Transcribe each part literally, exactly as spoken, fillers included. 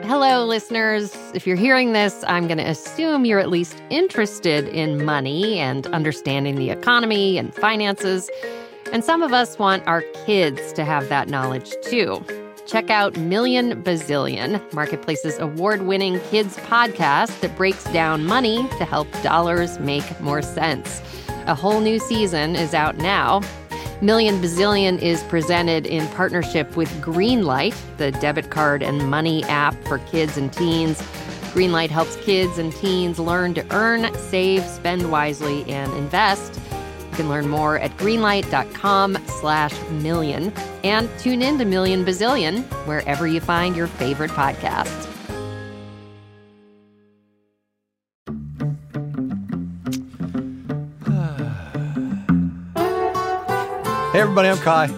Hello, listeners. If you're hearing this, I'm going to assume you're at least interested in money and understanding the economy and finances. And some of us want our kids to have that knowledge, too. Check out Million Bazillion, Marketplace's award-winning kids podcast that breaks down money to help dollars make more sense. A whole new season is out now. Million Bazillion is presented in partnership with Greenlight, the debit card and money app for kids and teens. Greenlight helps kids and teens learn to earn, save, spend wisely, and invest. You can learn more at greenlight.com slash million. And tune in to Million Bazillion wherever you find your favorite podcasts. Hey, everybody, I'm Kai.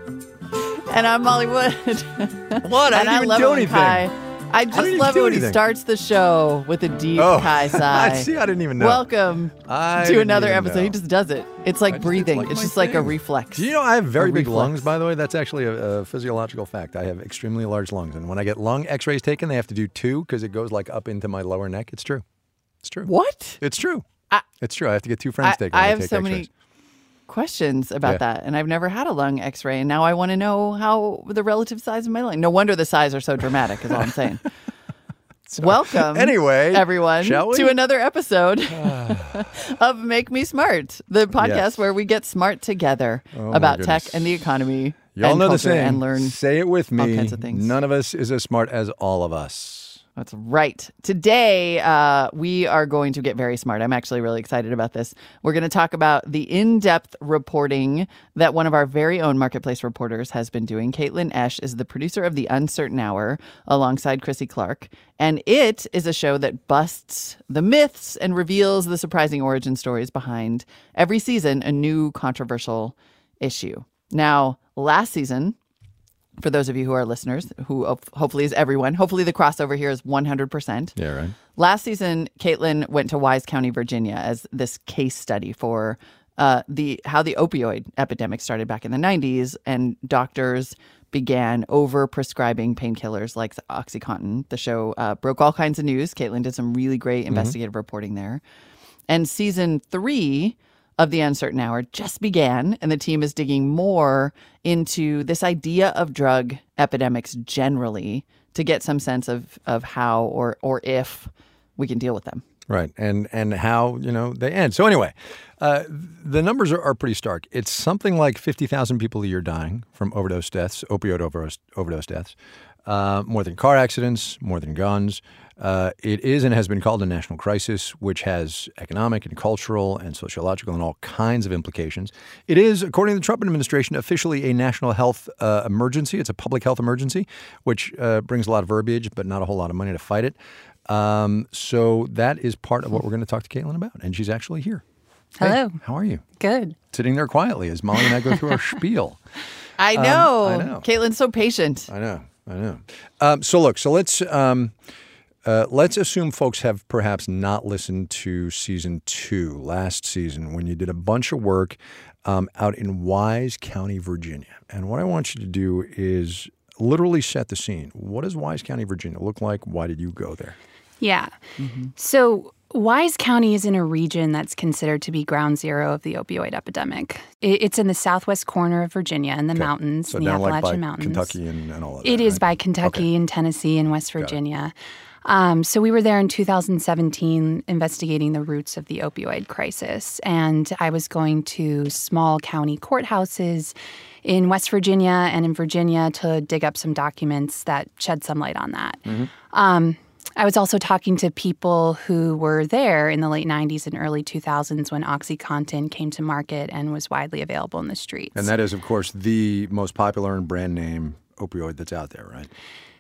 And I'm Molly Wood. What? I and didn't I even love do it when anything. Kai, I just didn't love even it when do he anything. starts the show with a deep Oh, Kai sigh. See, I didn't even know. Welcome I to didn't another even episode. know. He just does it. It's I like just- breathing. it's like It's my just like a thing. reflex. Do you know I have very A big reflex. lungs, by the way? That's actually a, a physiological fact. I have extremely large lungs. And when I get lung x-rays taken, they have to do two because it goes like up into my lower neck. It's true. It's true. What? It's true. I- it's true. I have to get two friends I, taken when I I have take so x-rays. many questions about Yeah. that, and I've never had a lung x-ray, and now I want to know how the relative size of my lung. No wonder the size are so dramatic, is all I'm saying. Welcome, Anyway, everyone, shall we? to another episode of Make Me Smart, the podcast Yes. where we get smart together Oh, my about tech goodness. and the economy Y'all and know the culture saying. and learn. Say it with me. all kinds of things. None of us is as smart as all of us. That's right. Today, uh, we are going to get very smart. I'm actually really excited about this. We're going to talk about the in-depth reporting that one of our very own Marketplace reporters has been doing. Caitlin Esch is the producer of The Uncertain Hour alongside Chrissy Clark. And it is a show that busts the myths and reveals the surprising origin stories behind every season a new controversial issue. Now, last season, for those of you who are listeners, who ho- hopefully is everyone, hopefully the crossover here is one hundred percent. Yeah, right. Last season, Caitlin went to Wise County, Virginia as this case study for uh, the how the opioid epidemic started back in the nineties, and doctors began over-prescribing painkillers like OxyContin. The show uh, broke all kinds of news. Caitlin did some really great investigative reporting there. And season three of The Uncertain Hour just began, and the team is digging more into this idea of drug epidemics generally to get some sense of of how or or if we can deal with them. Right. And and how, you know, they end. So anyway, uh, the numbers are, are pretty stark. It's something like fifty thousand people a year dying from overdose deaths, opioid overdose, overdose deaths, uh, more than car accidents, more than guns. Uh, it is and has been called a national crisis, which has economic and cultural and sociological and all kinds of implications. It is, according to the Trump administration, officially a national health uh, emergency. It's a public health emergency, which uh, brings a lot of verbiage, but not a whole lot of money to fight it. Um, so that is part of what we're going to talk to Caitlin about, and she's actually here. Hello. Hey, how are you? Good. Sitting there quietly as Molly and I go through our spiel. I know. I know. Caitlin's so patient. I know. I know. Um, so look, so let's um, uh, let's assume folks have perhaps not listened to season two, last season, when you did a bunch of work um, out in Wise County, Virginia. And what I want you to do is literally set the scene. What does Wise County, Virginia look like? Why did you go there? Yeah. So Wise County is in a region that's considered to be ground zero of the opioid epidemic. It, it's in the southwest corner of Virginia in the Okay. mountains, So in the down like Appalachian by Mountains. Kentucky and, and all of that. It is right? by Kentucky Okay. and Tennessee and West Virginia. Um, so we were there in two thousand seventeen investigating the roots of the opioid crisis. And I was going to small county courthouses in West Virginia and in Virginia to dig up some documents that shed some light on that. Mm-hmm. Um, I was also talking to people who were there in the late nineties and early two thousands when OxyContin came to market and was widely available in the streets. And that is, of course, the most popular and brand name opioid that's out there, right?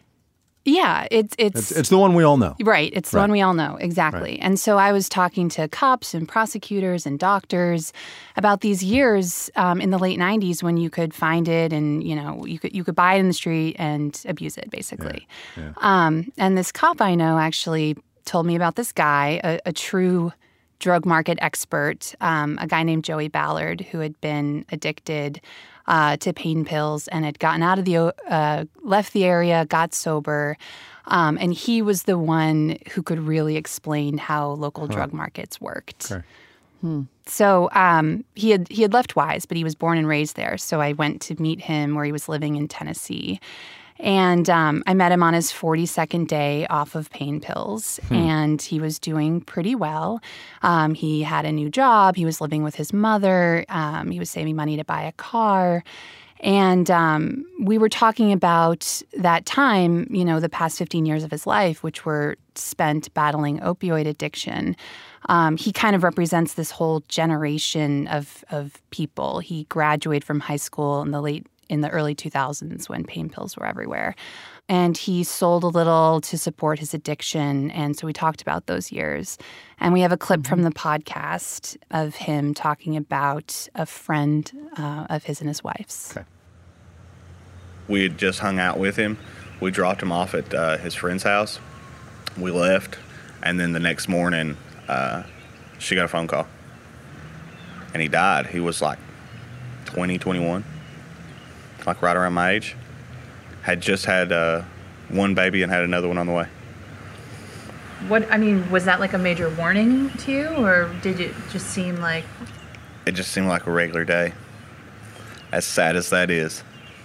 Yeah, it's it's It's, it's the one we all know. right. It's the Right. one we all know exactly. Right. And so I was talking to cops and prosecutors and doctors about these years um, in the late nineties when you could find it and you know you could you could buy it in the street and abuse it basically. Yeah. Um, and this cop I know actually told me about this guy, a, a true drug market expert, um, a guy named Joey Ballard who had been addicted uh, to pain pills and had gotten out of the, uh, left the area, got sober. Um, and he was the one who could really explain how local huh. drug markets worked. Okay. Hmm. So um, he had he had left Wise, but he was born and raised there. So I went to meet him where he was living in Tennessee. And um, I met him on his forty-second day off of pain pills, hmm. and he was doing pretty well. Um, he had a new job. He was living with his mother. Um, he was saving money to buy a car. And um, we were talking about that time, you know, the past fifteen years of his life, which were spent battling opioid addiction. Um, he kind of represents this whole generation of of people. He graduated from high school in the late in the early two thousands when pain pills were everywhere. And he sold a little to support his addiction. And so we talked about those years. And we have a clip from the podcast of him talking about a friend uh, of his and his wife's. Okay. We had just hung out with him. We dropped him off at uh, his friend's house. We left. And then the next morning, uh, she got a phone call. And he died. He was like twenty, twenty-one. Like right around my age. Had just had uh, one baby and had another one on the way. What, I mean, was that like a major warning to you, or did it just seem like... It just seemed like a regular day. As sad as that is.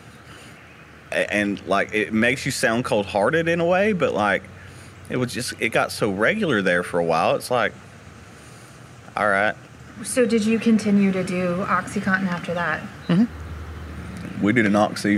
And, like, it makes you sound cold-hearted in a way, but, like, it was just, it got so regular there for a while. It's like, all right. So did you continue to do OxyContin after that? Mm-hmm. We did an Oxy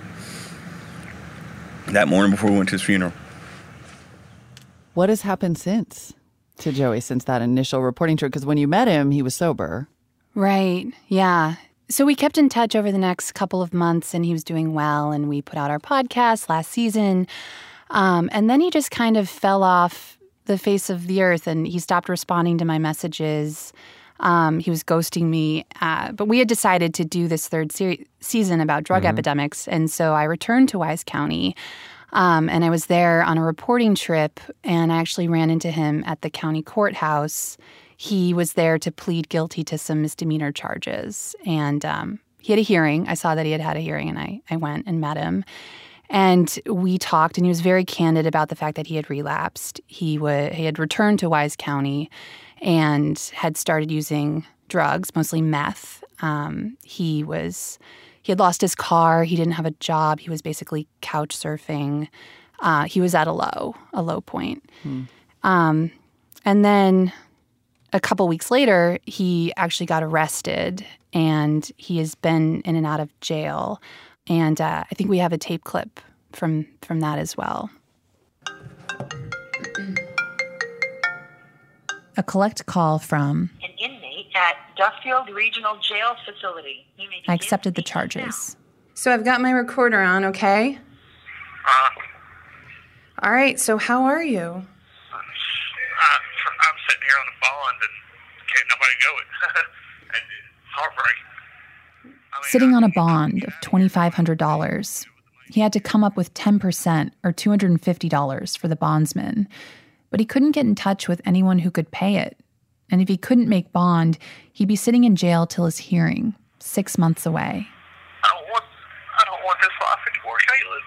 that morning before we went to his funeral. What has happened since to Joey since that initial reporting trip? Because when you met him, he was sober. Right. Yeah. So we kept in touch over the next couple of months, and he was doing well, and we put out our podcast last season. Um, and then he just kind of fell off the face of the earth, and he stopped responding to my messages. Um, he was ghosting me. Uh, but we had decided to do this third se- season about drug mm-hmm. epidemics. And so I returned to Wise County, um, and I was there on a reporting trip, and I actually ran into him at the county courthouse. He was there to plead guilty to some misdemeanor charges. And um, he had a hearing. I saw that he had had a hearing, and I, I went and met him. And we talked, and he was very candid about the fact that he had relapsed. He, w- he had returned to Wise County and had started using drugs, mostly meth. Um, he was he had lost his car. He didn't have a job. He was basically couch surfing. Uh, he was at a low, a low point. Hmm. Um, and then a couple weeks later, he actually got arrested, and he has been in and out of jail. And uh, I think we have a tape clip from from that as well. A collect call from an inmate at Duffield Regional Jail Facility. You may I accepted the charges. So I've got my recorder on, okay? Uh, All right, so how are you? uh, I'm sitting here on the bond and can't nobody go it. And it's heartbreaking. I mean, Sitting I, on a bond of twenty-five hundred dollars. He had to come up with ten percent or two hundred fifty dollars for the bondsman. But he couldn't get in touch with anyone who could pay it. And if he couldn't make bond, he'd be sitting in jail till his hearing, six months away. I don't want, I don't want this life anymore, Caitlin.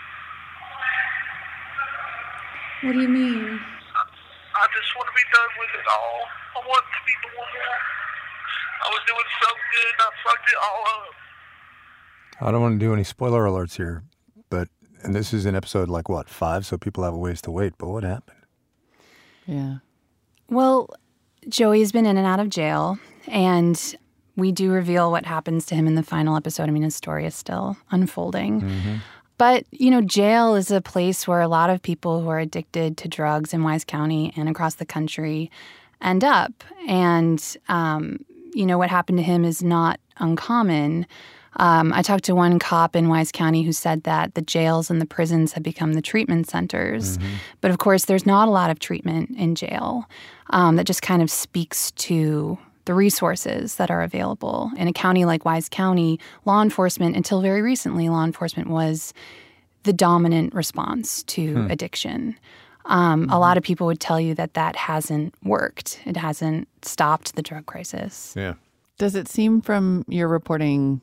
What do you mean? I, I just want to be done with it all. I want it to be normal. I was doing so good, and I fucked it all up. I don't want to do any spoiler alerts here, but, and this is in episode like what, five, so people have a ways to wait, but what happened? Yeah. Well, Joey's been in and out of jail, and we do reveal what happens to him in the final episode. I mean, his story is still unfolding. Mm-hmm. But, you know, jail is a place where a lot of people who are addicted to drugs in Wise County and across the country end up. And, um, you know, what happened to him is not uncommon. Um, I talked to one cop in Wise County who said that the jails and the prisons have become the treatment centers. Mm-hmm. But, of course, there's not a lot of treatment in jail. Um, that just kind of speaks to the resources that are available. In a county like Wise County, law enforcement, until very recently, law enforcement was the dominant response to hmm. addiction. Um, mm-hmm. A lot of people would tell you that that hasn't worked. It hasn't stopped the drug crisis. Yeah. Does it seem from your reporting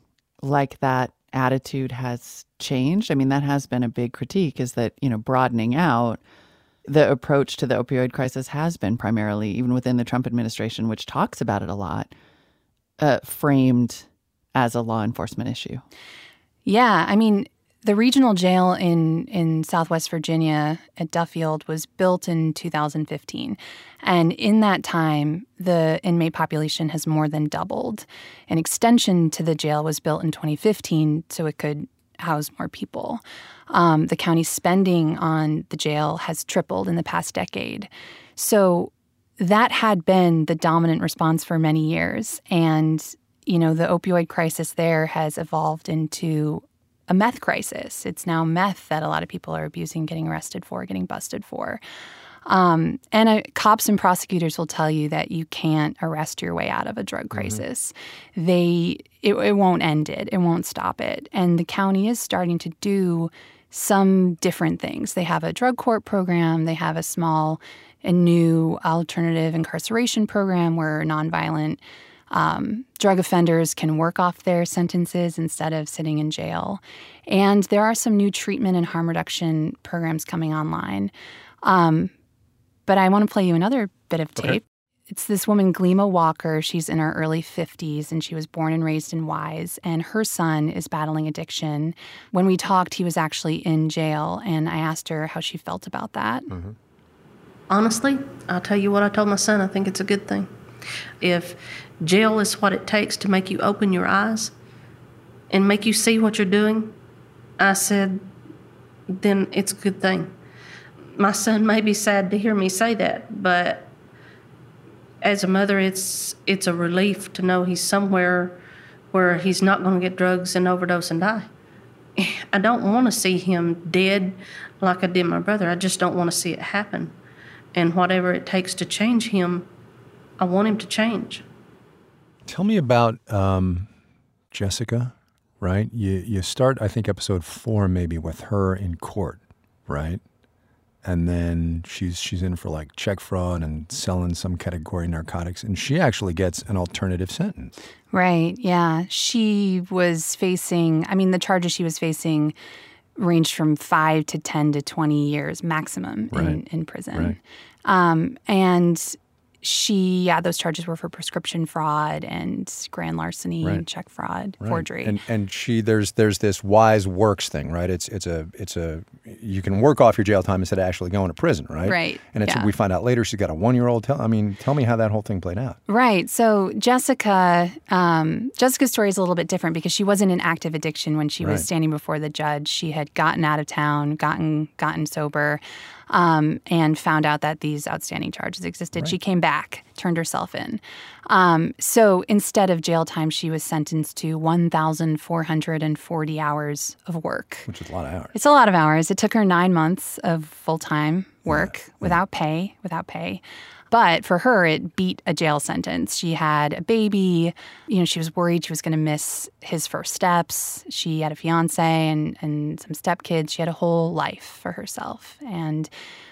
like that attitude has changed? I mean, that has been a big critique, is that, you know, broadening out the approach to the opioid crisis has been primarily, even within the Trump administration, which talks about it a lot, uh, framed as a law enforcement issue. Yeah, I mean, the regional jail in, in Southwest Virginia at Duffield was built in two thousand fifteen. And in that time, the inmate population has more than doubled. An extension to the jail was built in twenty fifteen so it could house more people. Um, the county's spending on the jail has tripled in the past decade. So that had been the dominant response for many years. And, you know, the opioid crisis there has evolved into a meth crisis. It's now meth that a lot of people are abusing, getting arrested for, getting busted for. Um, and uh, cops and prosecutors will tell you that you can't arrest your way out of a drug crisis. Mm-hmm. They it, it won't end it. It won't stop it. And the county is starting to do some different things. They have a drug court program. They have a small and new alternative incarceration program where nonviolent Um, drug offenders can work off their sentences instead of sitting in jail. And there are some new treatment and harm reduction programs coming online. Um, but I want to play you another bit of tape. Okay. It's this woman, Glima Walker. She's in her early fifties, and she was born and raised in Wise. And her son is battling addiction. When we talked, he was actually in jail, and I asked her how she felt about that. Mm-hmm. Honestly, I'll tell you what I told my son. I think it's a good thing. If jail is what it takes to make you open your eyes and make you see what you're doing, I said, then it's a good thing. My son may be sad to hear me say that, but as a mother, it's it's a relief to know he's somewhere where he's not going to get drugs and overdose and die. I don't want to see him dead like I did my brother. I just don't want to see it happen. And whatever it takes to change him, I want him to change. Tell me about um, Jessica, right? You you start, I think, episode four maybe with her in court, right? And then she's she's in for like check fraud and selling some category narcotics, and she actually gets an alternative sentence. Right, yeah. She was facing, I mean, the charges she was facing ranged from five to ten to twenty years maximum right. in, in prison. Right. Um, and she, yeah, those charges were for prescription fraud and grand larceny, right. check fraud, right. forgery. And and she there's there's this Wise Works thing, right? It's it's a it's a you can work off your jail time instead of actually going to prison, right? Right. And it's yeah. we find out later she's got a one year old. Tell I mean, tell me how that whole thing played out. Right. So Jessica, um, Jessica's story is a little bit different because she wasn't in active addiction when she was right. standing before the judge. She had gotten out of town, gotten gotten sober. Um, and found out that these outstanding charges existed. Right. She came back, turned herself in. Um, so instead of jail time, she was sentenced to one thousand four hundred forty hours of work. Which is a lot of hours. It's a lot of hours. It took her nine months of full-time work yeah. without yeah. pay, without pay. But for her, it beat a jail sentence. She had a baby. You know, she was worried she was going to miss his first steps. She had a fiance and, and some stepkids. She had a whole life for herself. And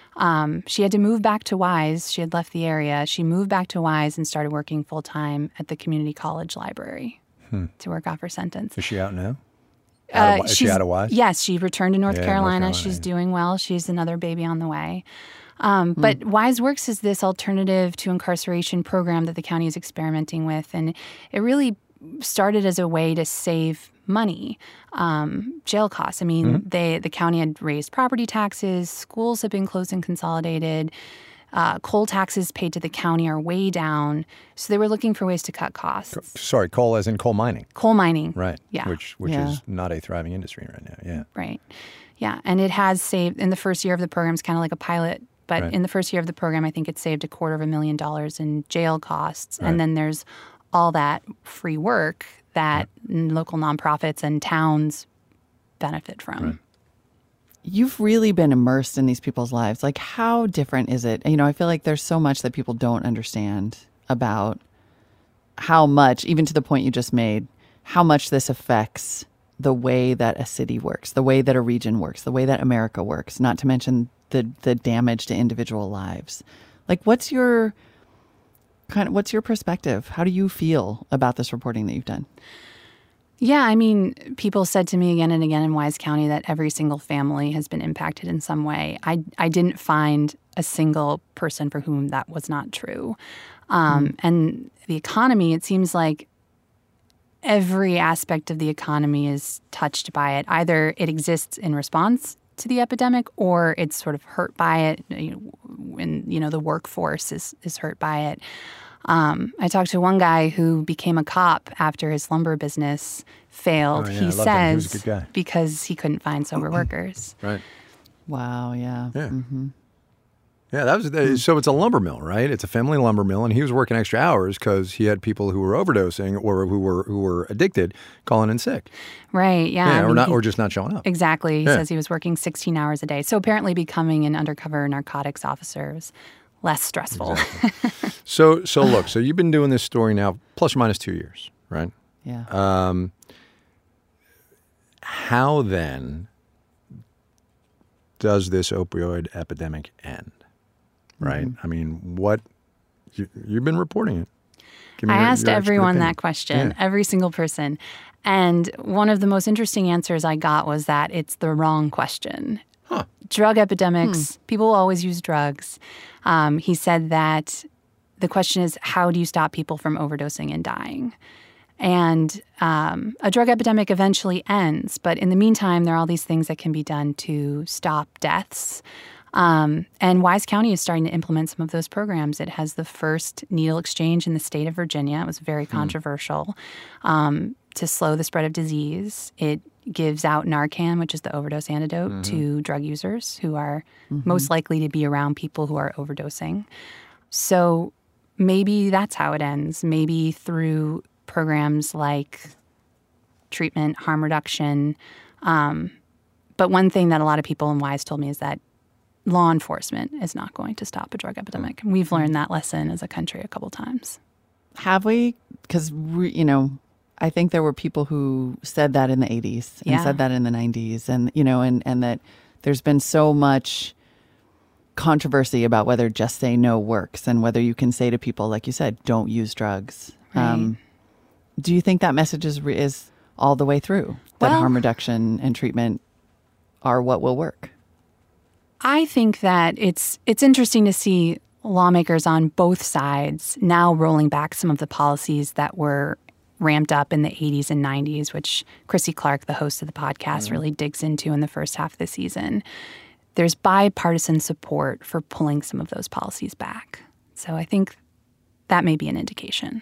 um, she had to move back to Wise. She had left the area. She moved back to Wise and started working full-time at the community college library hmm. to work off her sentence. Is she out now? Uh, out of, is she out of Wise? Yes, she returned to North, yeah, Carolina. North Carolina. She's yeah. doing well. She's another baby on the way. Um, but mm. Wise Works is this alternative to incarceration program that the county is experimenting with. And it really started as a way to save money, um, jail costs. I mean, mm-hmm. they the county had raised property taxes. Schools have been closed and consolidated. Uh, coal taxes paid to the county are way down. So they were looking for ways to cut costs. Sorry, coal as in coal mining. Coal mining. Right. Yeah. Which, which yeah. is not a thriving industry right now. Yeah. Right. Yeah. And it has saved, in the first year of the program, it's kind of like a pilot. But right. in the first year of the program, I think it saved a quarter of a million dollars in jail costs. Right. And then there's all that free work that right. local nonprofits and towns benefit from. Right. You've really been immersed in these people's lives. Like, how different is it? You know, I feel like there's so much that people don't understand about how much, even to the point you just made, how much this affects the way that a city works, the way that a region works, the way that America works, not to mention the the damage to individual lives. Like, what's your kind of what's your perspective? How do you feel about this reporting that you've done? Yeah, I mean, people said to me again and again in Wise County that every single family has been impacted in some way. I, I didn't find a single person for whom that was not true. Um, mm. And the economy, it seems like every aspect of the economy is touched by it. Either it exists in response to the epidemic or it's sort of hurt by it. You know, and, you know, the workforce is, is hurt by it. Um, I talked to one guy who became a cop after his lumber business failed. Oh, yeah, he I love him. He was a says good guy. because he couldn't find sober workers. Right. Wow, yeah. Yeah. Mm-hmm. Yeah, that was the, so it's a lumber mill, right? It's a family lumber mill, and he was working extra hours because he had people who were overdosing or who were who were addicted calling in sick. Right, yeah. Yeah, I or mean, not, he- or just not showing up. Exactly. He Yeah. says he was working sixteen hours a day. So apparently becoming an undercover narcotics officer was less stressful. Exactly. So, so look, so you've been doing this story now plus or minus two years, right? Yeah. Um, how then does this opioid epidemic end? Right? Mm-hmm. I mean, what you, you've been reporting it. Give me I your- asked your expert everyone opinion. that question, Yeah. every single person. And one of the most interesting answers I got was that it's the wrong question. Huh. Drug epidemics, people always use drugs. Um, he said that the question is, how do you stop people from overdosing and dying? And um, a drug epidemic eventually ends. But in the meantime, there are all these things that can be done to stop deaths. Um, and Wise County is starting to implement some of those programs. It has the first needle exchange in the state of Virginia. It was very controversial um, to slow the spread of disease. It gives out Narcan, which is the overdose antidote, Mm-hmm. to drug users who are most likely to be around people who are overdosing. So maybe that's how it ends. Maybe through programs like treatment, harm reduction. Um, but one thing that a lot of people in Wise told me is that law enforcement is not going to stop a drug epidemic. And we've learned that lesson as a country a couple times. Have we? Because, you know, I think there were people who said that in the eighties and Yeah. said that in the nineties. And, you know, and, and that there's been so much controversy about whether just say no works and whether you can say to people, like you said, don't use drugs. Right. Do you think that message is, re- is all the way through? That Well- harm reduction and treatment are what will work? I think that it's it's interesting to see lawmakers on both sides now rolling back some of the policies that were ramped up in the eighties and nineties, which Chrissy Clark, the host of the podcast, really digs into in the first half of the season. There's bipartisan support for pulling some of those policies back. So I think that may be an indication.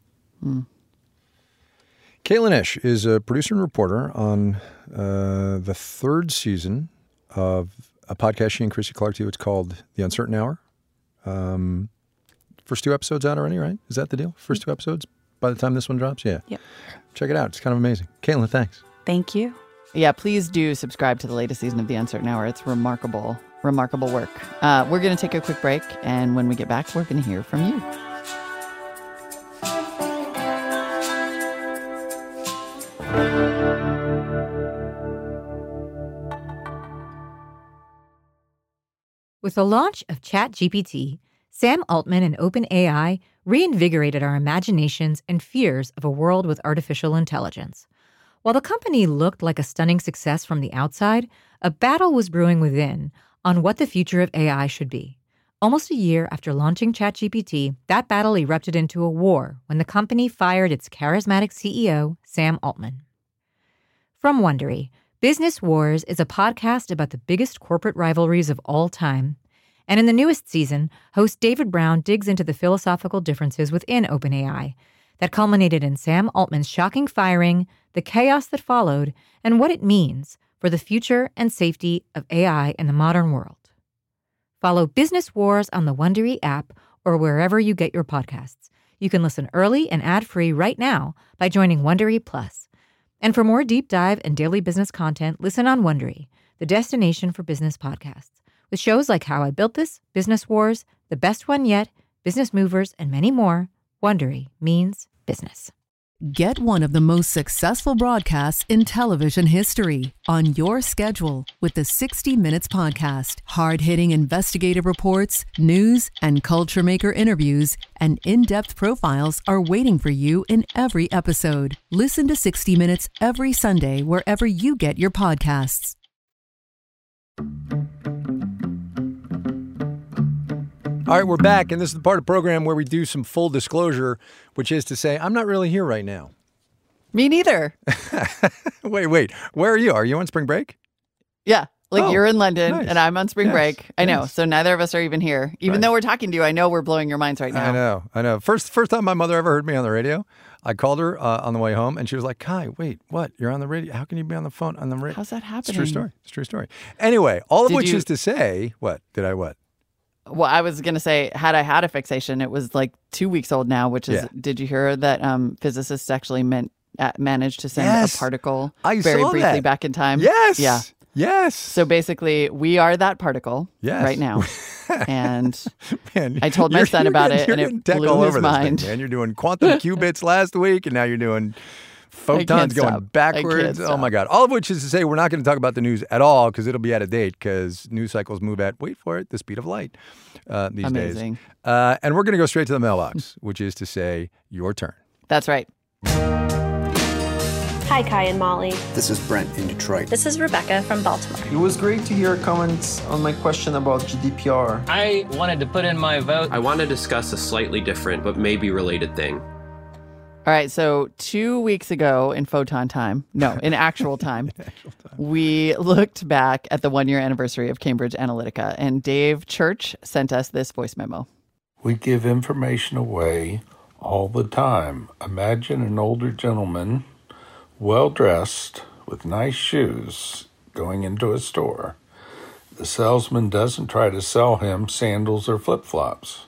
Caitlin Ish is a producer and reporter on uh, the third season of a podcast she and Chrissy Clark do. It's called The Uncertain Hour. Um, first two episodes out already, right? Is that the deal? First two episodes by the time this one drops? Yeah. Yep. Check it out. It's kind of amazing. Caitlin, thanks. Thank you. Yeah, please do subscribe to the latest season of The Uncertain Hour. It's remarkable, remarkable work. Uh, we're going to take a quick break, and when we get back, we're going to hear from you. With the launch of ChatGPT, Sam Altman and OpenAI reinvigorated our imaginations and fears of a world with artificial intelligence. While the company looked like a stunning success from the outside, a battle was brewing within on what the future of A I should be. Almost a year after launching ChatGPT, that battle erupted into a war when the company fired its charismatic C E O, Sam Altman. From Wondery, Business Wars is a podcast about the biggest corporate rivalries of all time. And in the newest season, host David Brown digs into the philosophical differences within OpenAI that culminated in Sam Altman's shocking firing, the chaos that followed, and what it means for the future and safety of A I in the modern world. Follow Business Wars on the Wondery app or wherever you get your podcasts. You can listen early and ad-free right now by joining Wondery Plus. And for more deep dive and daily business content, listen on Wondery, the destination for business podcasts, with shows like How I Built This, Business Wars, The Best One Yet, Business Movers, and many more. Wondery means business. Get one of the most successful broadcasts in television history on your schedule with the sixty minutes Podcast. Hard-hitting investigative reports, news, and culture maker interviews, and in-depth profiles are waiting for you in every episode. Listen to sixty minutes every Sunday wherever you get your podcasts. All right, we're back, and this is the part of the program where we do some full disclosure, which is to say, I'm not really here right now. Me neither. wait, wait. Where are you? Are you on spring break? Yeah. Like Oh, you're in London nice. and I'm on spring Yes, break. I know. yes. So neither of us are even here. Even Right. though we're talking to you, I know we're blowing your minds right now. I know, I know. First, first time my mother ever heard me on the radio, I called her uh, on the way home, and she was like, "Kai, wait, what? You're on the radio? How can you be on the phone on the radio?" How's that It's a happening? true story. It's a true story. Anyway, all of Did which you- is to say, what did I what? Well, I was going to say, had I had a fixation, it was like two weeks old now, which is, Yeah. did you hear that um, physicists actually meant, uh, managed to send Yes. a particle I very saw briefly that. back in time? Yes. Yeah. Yes. So basically, we are that particle Yes. right now. And Man, I told my you're- son you're about getting- it, you're and it getting tech blew all his over this thing, mind. man, you're doing quantum qubits last week, and now you're doing photons can't going stop. I can't backwards. Oh stop. my God! All of which is to say, we're not going to talk about the news at all because it'll be out of date because news cycles move at wait for it the speed of light uh, these Amazing. days. Uh, and we're going to go straight to the mailbox, which is to say, your turn. That's right. Hi, Kai and Molly. This is Brent in Detroit. This is Rebecca from Baltimore. It was great to hear comments on my question about G D P R. I wanted to put in my vote. I want to discuss a slightly different but maybe related thing. All right, so two weeks ago in photon time, no, in actual time, actual time. we looked back at the one-year anniversary of Cambridge Analytica, and Dave Church sent us this voice memo. We give information away all the time. Imagine an older gentleman, well-dressed, with nice shoes, going into a store. The salesman doesn't try to sell him sandals or flip-flops.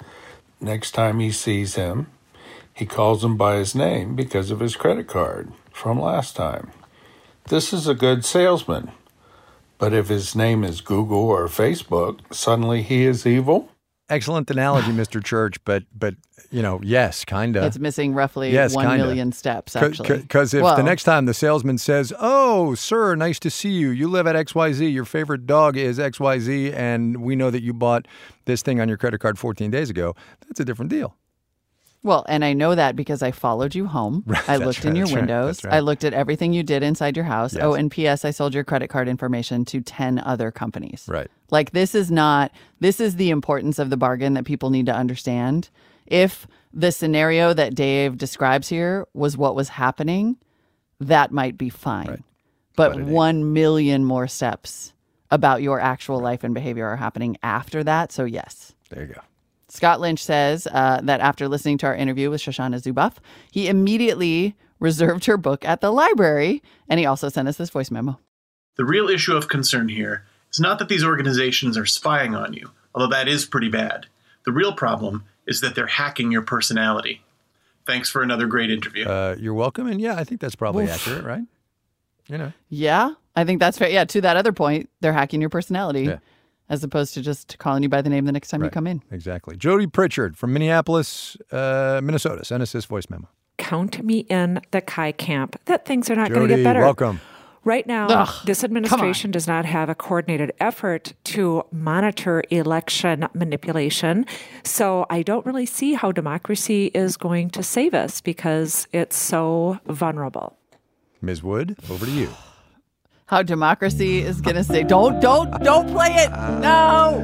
Next time he sees him, he calls him by his name because of his credit card from last time. This is a good salesman. But if his name is Google or Facebook, suddenly he is evil? Excellent analogy, Mister Church, but but you know, yes, kind of. It's missing roughly Yes, one kinda. million steps, actually. Because if Well, the next time the salesman says, "Oh, sir, nice to see you. You live at X Y Z. Your favorite dog is X Y Z, and we know that you bought this thing on your credit card fourteen days ago," that's a different deal. Well, and I know that because I followed you home. Right, I that's looked right, in your that's right, windows. that's right. I looked at everything you did inside your house. Yes. Oh, and P S I sold your credit card information to ten other companies. Right. Like this is not, this is the importance of the bargain that people need to understand. If the scenario that Dave describes here was what was happening, that might be fine. Right. But, But it ain't. one million more steps about your actual life and behavior are happening after that. So yes. There you go. Scott Lynch says uh, that after listening to our interview with Shoshana Zuboff, he immediately reserved her book at the library, and he also sent us this voice memo. The real issue of concern here is not that these organizations are spying on you, although that is pretty bad. The real problem is that they're hacking your personality. Thanks for another great interview. Uh, you're welcome, and yeah, I think that's probably Oof. accurate, right? You know. Yeah, I think that's fair. Yeah, to that other point, they're hacking your personality Yeah. as opposed to just calling you by the name the next time you Right. come in. Exactly. Jody Pritchard from Minneapolis, uh, Minnesota, sent us this voice memo. Count me in the Kai camp that things are not going to Jody, get better. welcome. Right now, Ugh, this administration does not have a coordinated effort to monitor election manipulation. So I don't really see how democracy is going to save us because it's so vulnerable. Miz Wood, over to you. How democracy is going to say, don't, don't, don't play it. No.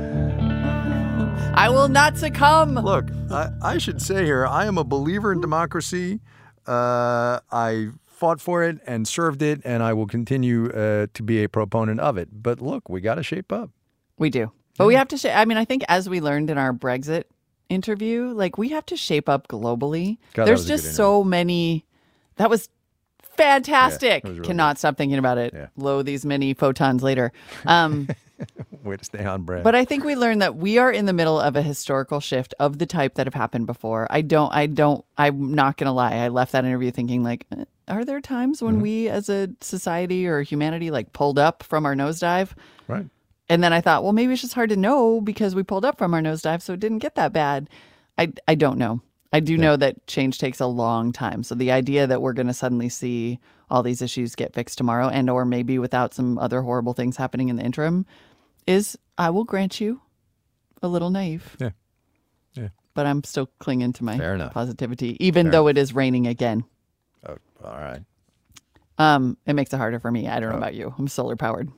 I will not succumb. Look, I, I should say here, I am a believer in democracy. Uh, I fought for it and served it, and I will continue uh, to be a proponent of it. But look, we got to shape up. We do. But we have to, sh- I mean, I think as we learned in our Brexit interview, like we have to shape up globally. God, that There's was a good just so many. That was fantastic. Yeah, it was really Cannot stop thinking about it. Yeah. Lo, these many photons later. Um, Way to stay on brand. but I think we learned that we are in the middle of a historical shift of the type that have happened before. I don't, I don't, I'm not going to lie. I left that interview thinking like, eh, are there times when Mhm. we as a society or humanity like pulled up from our nosedive? Right. And then I thought, well, maybe it's just hard to know because we pulled up from our nosedive, so it didn't get that bad. I, I don't know. I do know that change takes a long time. So the idea that we're going to suddenly see all these issues get fixed tomorrow and or maybe without some other horrible things happening in the interim is, I will grant you, a little naive. Yeah. Yeah. But I'm still clinging to my Fair enough. positivity, even Fair though it is raining again. Oh, all right. Um, it makes it harder for me. I don't know Oh. about you. I'm solar powered.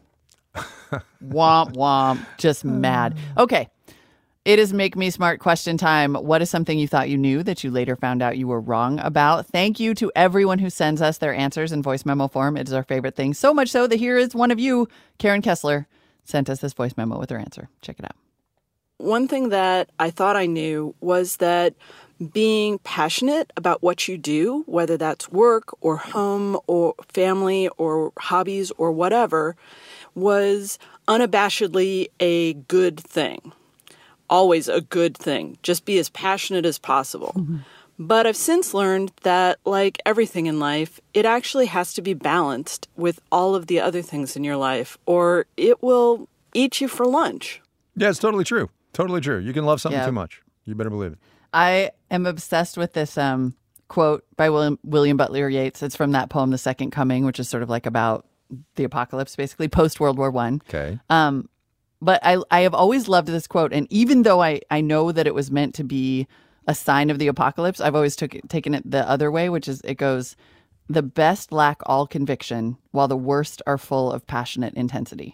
Womp womp. Just mad. Okay. It is Make Me Smart question time. What is something you thought you knew that you later found out you were wrong about? Thank you to everyone who sends us their answers in voice memo form. It is our favorite thing. So much so that here is one of you, Karen Kessler, sent us this voice memo with her answer. Check it out. One thing that I thought I knew was that being passionate about what you do, whether that's work or home or family or hobbies or whatever, was unabashedly a good thing. Always a good thing. Just be as passionate as possible. Mm-hmm. But I've since learned that, like everything in life, it actually has to be balanced with all of the other things in your life, or it will eat you for lunch. Yeah, it's totally true. Totally true. You can love something Yeah. too much. You better believe it. I am obsessed with this um, quote by William, William Butler Yeats. It's from that poem, The Second Coming, which is sort of like about the apocalypse, basically, post-World War One. Okay. Um, but I, I have always loved this quote. And even though I, I know that it was meant to be a sign of the apocalypse, I've always took it, taken it the other way, which is it goes, the best lack all conviction, while the worst are full of passionate intensity.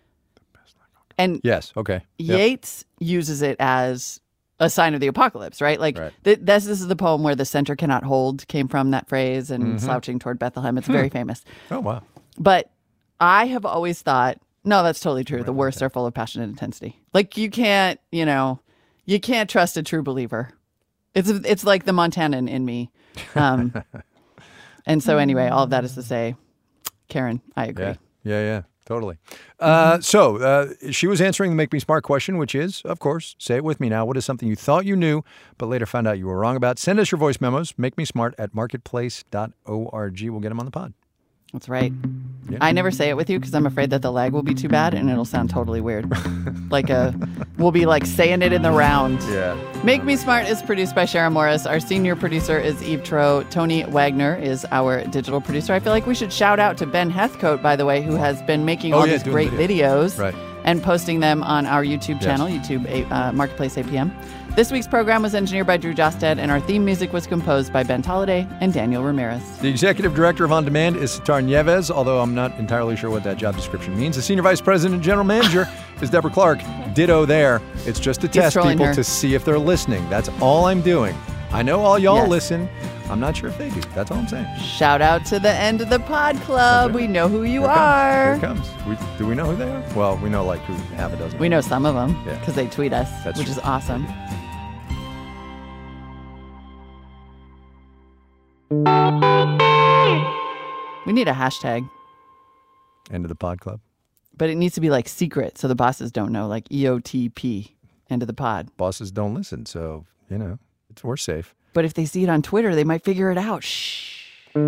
And Yes. Okay. Yep. Yeats uses it as a sign of the apocalypse, right? Like Right. th- this, this is the poem where the center cannot hold came from that phrase and Mhm. slouching toward Bethlehem. It's Hmm. very famous. Oh, wow. But I have always thought, no, that's totally true. The worst are full of passionate intensity. Like you can't, you know, you can't trust a true believer. It's it's like the Montanan in me. Um, and so anyway, all of that is to say, Karen, I agree. Yeah. Yeah. Yeah. Totally. Uh, so uh, she was answering the Make Me Smart question, which is, of course, say it with me now. What is something you thought you knew, but later found out you were wrong about? Send us your voice memos. Make me smart at marketplace dot org. We'll get them on the pod. That's right. Yeah. I never say it with you because I'm afraid that the lag will be too bad and it'll sound totally weird. Like a, we'll be like saying it in the round. Yeah. Make Me Smart is produced by Sharon Morris. Our senior producer is Eve Tro. Tony Wagner is our digital producer. I feel like we should shout out to Ben Heathcote, by the way, who has been making Oh, all yeah, these doing great videos. videos Right. and posting them on our YouTube Yes. channel, YouTube uh, Marketplace A P M. This week's program was engineered by Drew Josted, and our theme music was composed by Ben Tolliday and Daniel Ramirez. The executive director of On Demand is Sitar Nieves, although I'm not entirely sure what that job description means. The senior vice president and general manager is Deborah Clark. Ditto there. It's just to He's test trolling people her. to see if they're listening. That's all I'm doing. I know all y'all Yes. listen. I'm not sure if they do. That's all I'm saying. Shout out to the end of the pod club. We know who you Here it are. comes. Here it comes. We, do we know who they are? Well, we know like who half a dozen. We know some of them Yeah. because they tweet us, That's which true. is awesome. We need a hashtag, End of the pod club. but it needs to be like secret so the bosses don't know, like E O T P, end of the pod. Bosses don't listen, so, you know, it's, we're safe. But if they see it on Twitter, they might figure it out. Shh.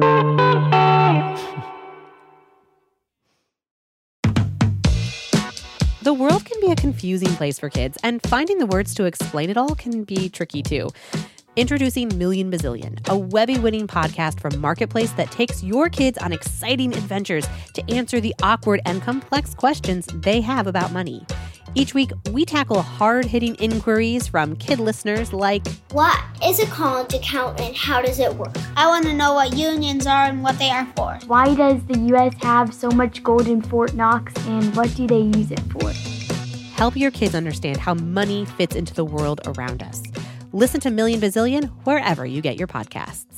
The world can be a confusing place for kids, and finding the words to explain it all can be tricky too. Introducing Million Bazillion, a Webby-winning podcast from Marketplace that takes your kids on exciting adventures to answer the awkward and complex questions they have about money. Each week, we tackle hard-hitting inquiries from kid listeners like, What is a college account and how does it work? I want to know what unions are and what they are for. Why does the U S have so much gold in Fort Knox and what do they use it for? help your kids understand how money fits into the world around us. Listen to Million Bazillion wherever you get your podcasts.